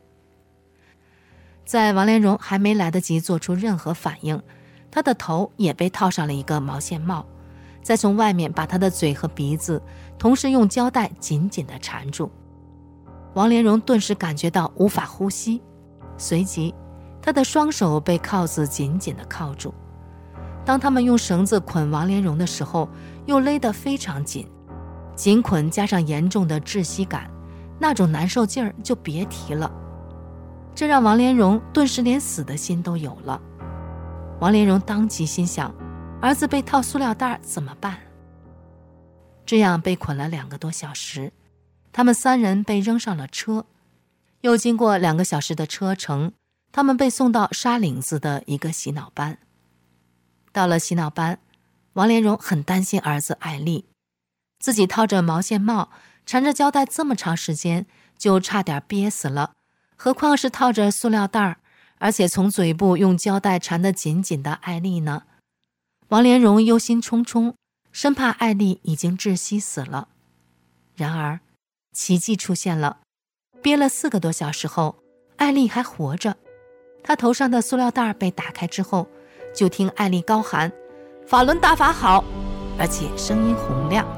在王莲蓉还没来得及做出任何反应，她的头也被套上了一个毛线帽，再从外面把她的嘴和鼻子同时用胶带紧紧地缠住。王莲蓉顿时感觉到无法呼吸，随即她的双手被铐子紧紧地铐住。当他们用绳子捆王莲蓉的时候，又勒得非常紧，紧捆加上严重的窒息感，那种难受劲儿就别提了。这让王莲蓉顿时连死的心都有了。王莲蓉当即心想，儿子被套塑料袋怎么办？这样被捆了2个多小时，他们3人被扔上了车，又经过2个小时的车程，他们被送到沙岭子的一个洗脑班。到了洗脑班，王莲蓉很担心儿子艾丽，自己套着毛线帽，缠着胶带这么长时间，就差点憋死了，何况是套着塑料袋，而且从嘴部用胶带缠得紧紧的艾丽呢？王莲蓉忧心忡忡，生怕艾丽已经窒息死了。然而奇迹出现了，憋了4个多小时后，艾丽还活着。她头上的塑料袋被打开之后，就听艾丽高喊：“法轮大法好！”而且声音洪亮。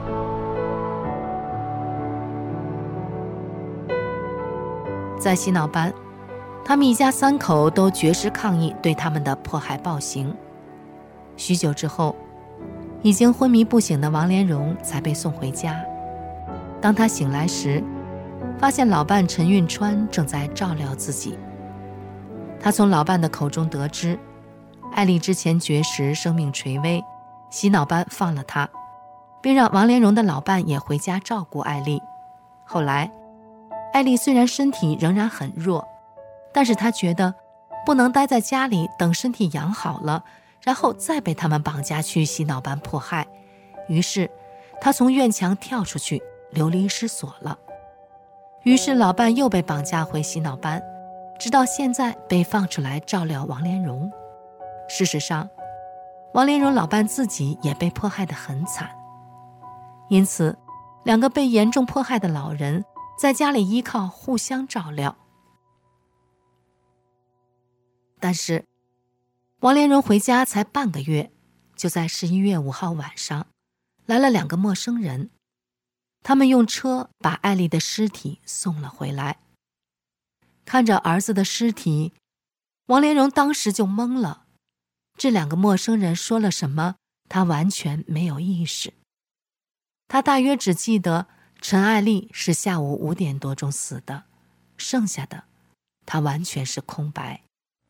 在洗脑班，他们一家3口都绝食抗议对他们的迫害暴行。许久之后，已经昏迷不醒的王莲蓉才被送回家。当她醒来时，发现老伴陈运川正在照料自己。她从老伴的口中得知，艾丽之前绝食，生命垂危，洗脑班放了她，并让王莲蓉的老伴也回家照顾艾丽。后来艾丽虽然身体仍然很弱，但是她觉得不能待在家里等身体养好了，然后再被他们绑架去洗脑班迫害，于是她从院墙跳出去，流离失所了。于是老伴又被绑架回洗脑班，直到现在被放出来照料王莲蓉。事实上，王莲蓉老伴自己也被迫害得很惨，因此2个被严重迫害的老人在家里依靠互相照料。但是王莲蓉回家才半个月，就在11月5号晚上，来了2个陌生人，他们用车把艾丽的尸体送了回来。看着儿子的尸体，王莲蓉当时就懵了。这2个陌生人说了什么，她完全没有意识。她大约只记得陈艾丽是下午5点多钟死的，剩下的她完全是空白。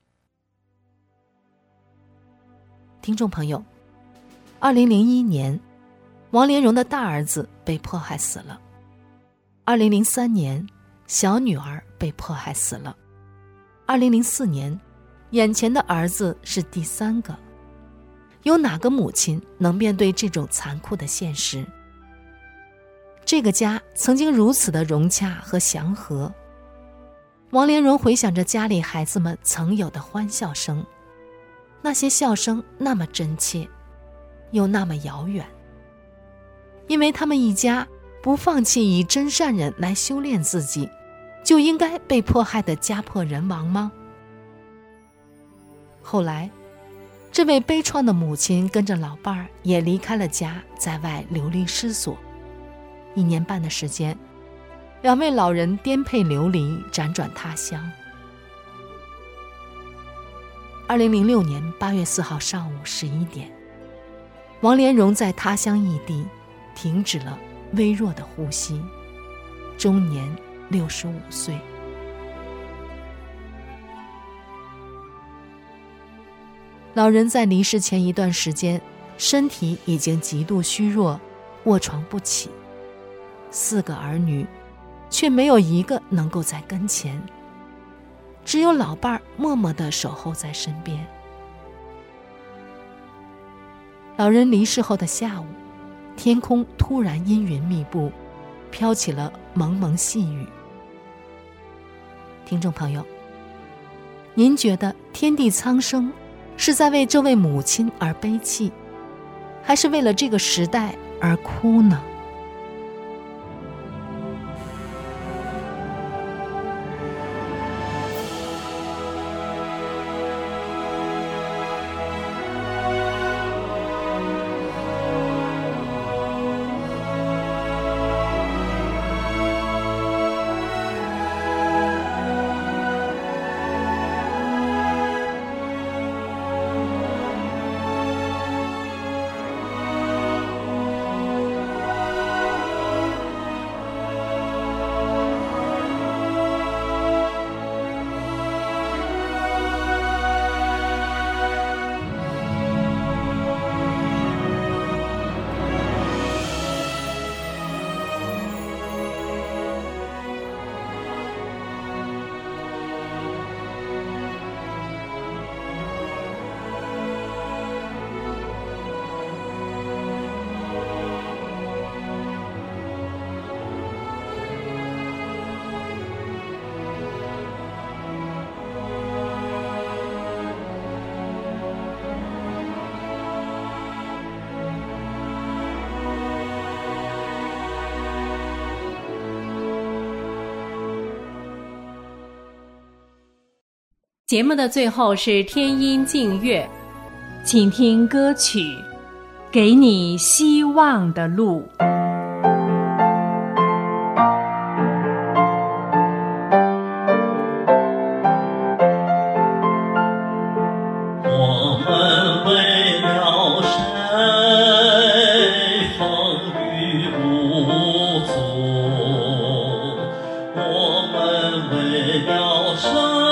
听众朋友，2001年，王莲蓉的大儿子被迫害死了。2003年，小女儿被迫害死了。2004年，眼前的儿子是第3个。有哪个母亲能面对这种残酷的现实？这个家曾经如此的融洽和祥和。王莲蓉回想着家里孩子们曾有的欢笑声，那些笑声那么真切，又那么遥远。因为他们一家不放弃以真善人来修炼自己，就应该被迫害的家破人亡吗？后来，这位悲怆的母亲跟着老伴儿也离开了家，在外流离失所。1年半的时间，2位老人颠沛流离，辗转他乡。2006年8月4号上午11点，王莲蓉在他乡异地停止了微弱的呼吸，终年65岁。老人在离世前一段时间，身体已经极度虚弱，卧床不起。4个儿女，却没有一个能够在跟前，只有老伴儿默默地守候在身边。老人离世后的下午，天空突然阴云密布，飘起了蒙蒙细雨。 听众朋友，您觉得天地苍生是在为这位母亲而悲泣，还是为了这个时代而哭呢？ 节目的最后是天音静乐，请听歌曲《给你希望的路》。 我们为了谁风雨无阻，我们为了谁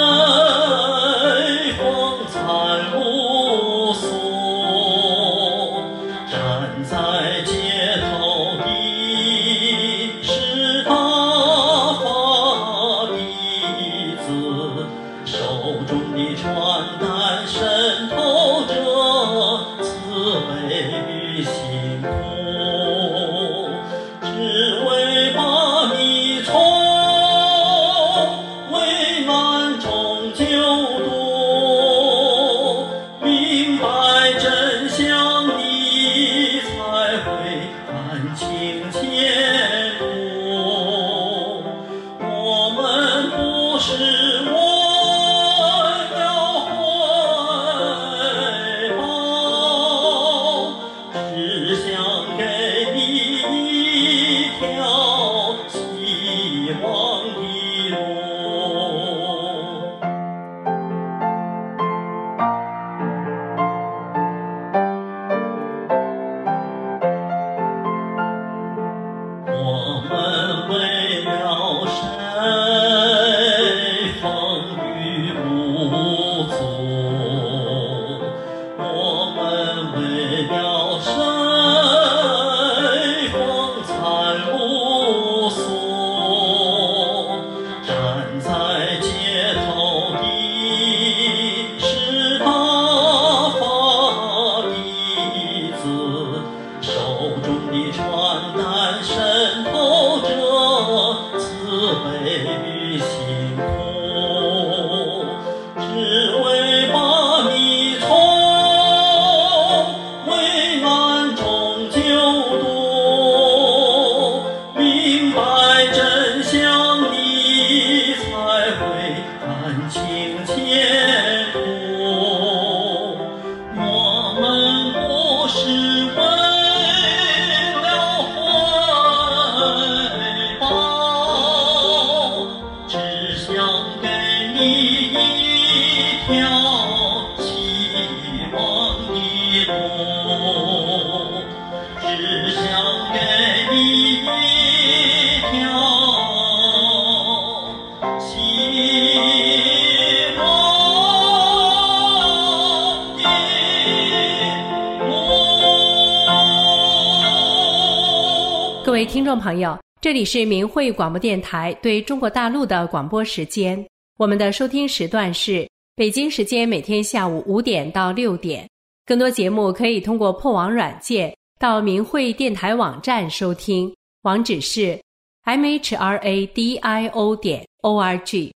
各位听众朋友，这里是明慧广播电台对中国大陆的广播时间。我们的收听时段是北京时间每天下午5点到6点。更多节目可以通过破网软件到明慧电台网站收听，网址是mhradio.org。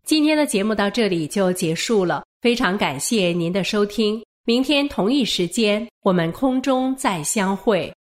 今天的节目到这里就结束了，非常感谢您的收听。明天同一时间，我们空中再相会。